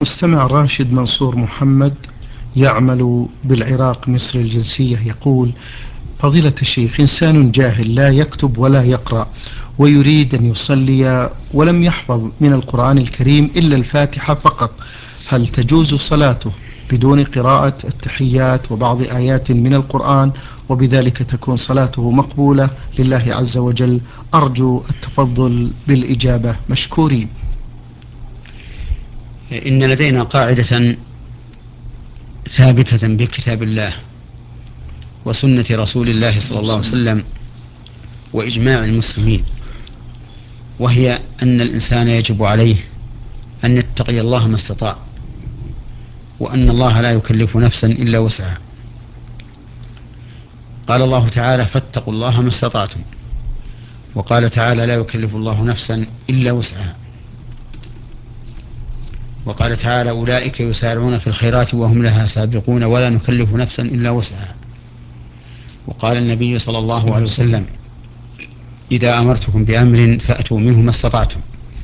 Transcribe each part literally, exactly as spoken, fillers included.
مستمع راشد منصور محمد يعمل بالعراق مصر الجنسية يقول: فضيلة الشيخ، إنسان جاهل لا يكتب ولا يقرأ ويريد أن يصلي ولم يحفظ من القرآن الكريم إلا الفاتحة فقط، هل تجوز صلاته بدون قراءة التحيات وبعض آيات من القرآن وبذلك تكون صلاته مقبولة لله عز وجل؟ أرجو التفضل بالإجابة مشكورين. إن لدينا قاعدة ثابتة بكتاب الله وسنة رسول الله صلى الله عليه وسلم وإجماع المسلمين، وهي أن الإنسان يجب عليه أن يتقي الله ما استطاع، وأن الله لا يكلف نفسا إلا وسعها. قال الله تعالى: فاتقوا الله ما استطعتم. وقال تعالى: لا يكلف الله نفسا إلا وسعها. وقال تعالى: أولئك يسارعون في الخيرات وهم لها سابقون ولا نكلف نفسا إلا وسعها. وقال النبي صلى الله عليه وسلم: إذا أمرتكم بأمر فأتوا منه ما استطعتم.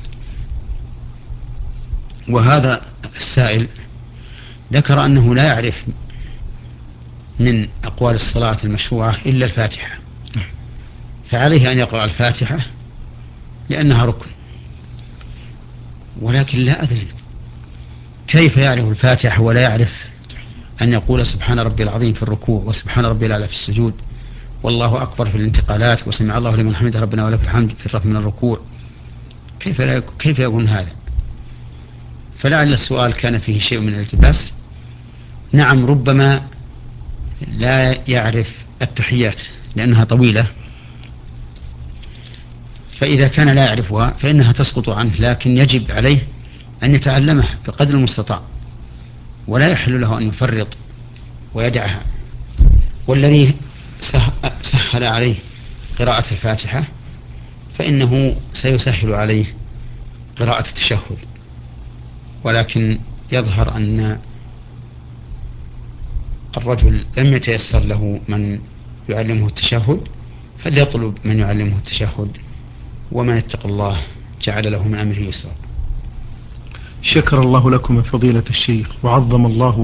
وهذا السائل ذكر أنه لا يعرف من أقوال الصلاة المشروعة إلا الفاتحة، فعليه أن يقرأ الفاتحة لأنها ركن. ولكن لا أدري كيف يعرف الفاتحة ولا يعرف أن يقول سبحان ربي العظيم في الركوع، وسبحان ربي الأعلى في السجود، والله أكبر في الانتقالات، وسمع الله لمن حمده ربنا ولك الحمد في الرفع من الركوع. كيف لا يكون كيف يكون هذا؟ فلعل السؤال كان فيه شيء من الالتباس. نعم، ربما لا يعرف التحيات لأنها طويلة، فإذا كان لا يعرفها فإنها تسقط عنه، لكن يجب عليه أن يتعلمها بقدر المستطاع، ولا يحل له أن يفرط ويدعها. والذي سهل عليه قراءة الفاتحة فإنه سيسهل عليه قراءة التشهد. ولكن يظهر أن الرجل لم يتيسر له من يعلمه التشهد، فليطلب من يعلمه التشهد، ومن اتقى الله جعل له من أمره يسرا. شكر الله لكم يا فضيلة الشيخ وعظم الله